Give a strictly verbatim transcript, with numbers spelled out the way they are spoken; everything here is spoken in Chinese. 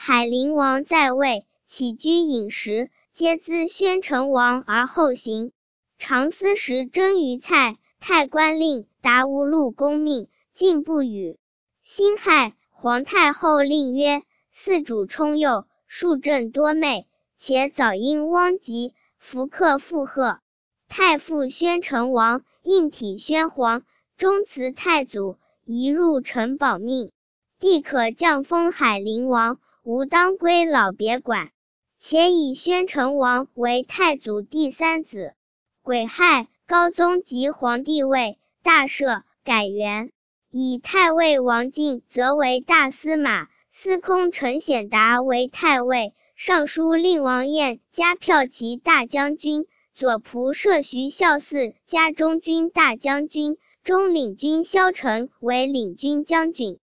海陵王在位，起居饮食，皆咨宣城王而后行。常思时蒸鱼菜，太官令，达无禄公命，进不语。辛亥，皇太后令曰：四主冲佑，庶政多昧，且早因汪疾，福克附贺。太傅宣城王，应体宣皇，终辞太祖，移入城保命。帝可降封海陵王，吾当归老别馆。且以宣城王为太祖第三子。癸亥，高宗即皇帝位，大赦，改元。以太尉王进则为大司马，司空陈显达为太尉，尚书令王彦加骠骑大将军，左仆射徐孝嗣加中军大将军，中领军萧晨为领军将军。